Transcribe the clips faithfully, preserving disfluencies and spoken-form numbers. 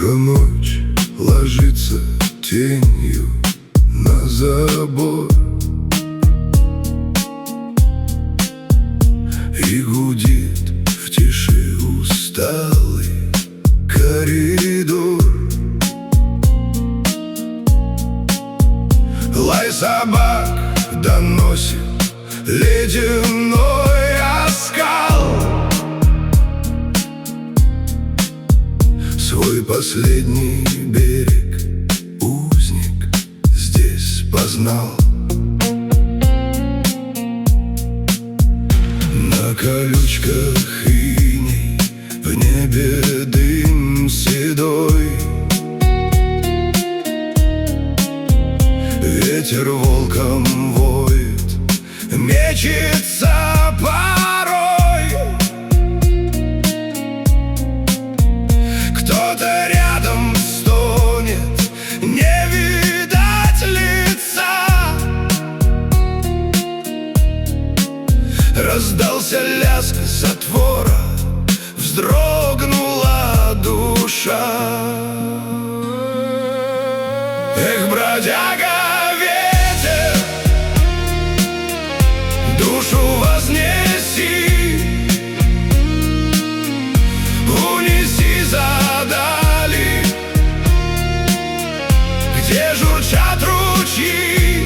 ночь ложится тенью на забор и гудит в тиши усталый коридор. Лай собак доносит ледяной оскал. Свой последний берег узник здесь познал. На колючках иней, в небе дым седой. Ветер волком воет, мечется порой. Кто-то рядом стонет, не видать лица. Раздался лязг затвора, вздрогнула душа. Эх, бродяга, душу вознеси, унеси за дали, где журчат ручьи,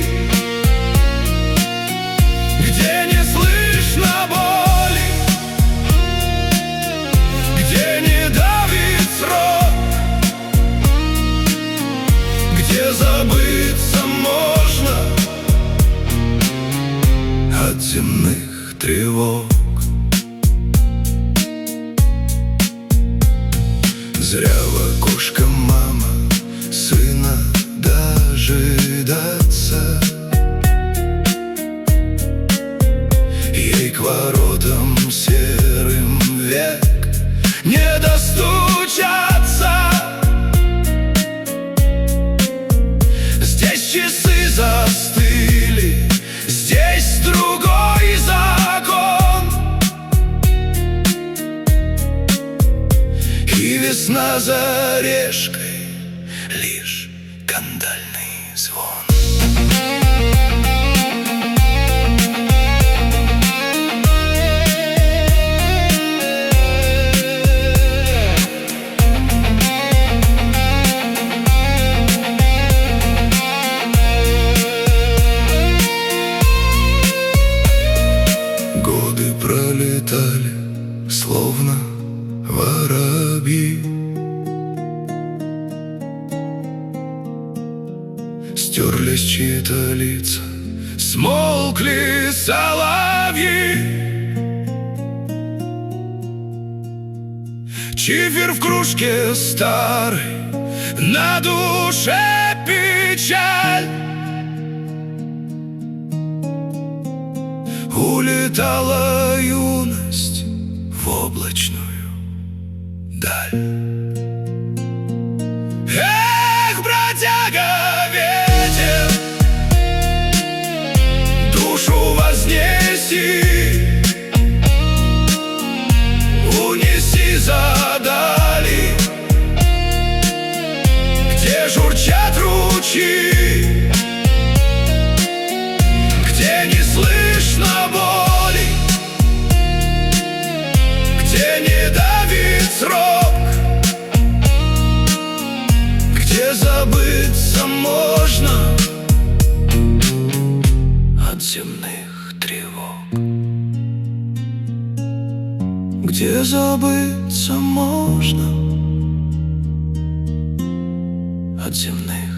где не слышно боли, где не давит срок, где забыться можно от земных тревог. Зря в окошко мама сына дожидаться. Ей к воротам серым век не достучаться. Здесь часы застыли, здесь другой закон, и весна за решкой лишь кандальный звон. Годы пролетали, словно воробьи. Стерлись чьи-то лица, смолкли соловьи. Чифер в кружке старой, на душе печаль. Улетала юность в облачную даль. Эх, бродяга, ветер, душу вознеси, унеси за дали, где журчат ручьи, где не слышно боли, где не давит срок, где забыться можно от земных тревог, где забыться можно от земных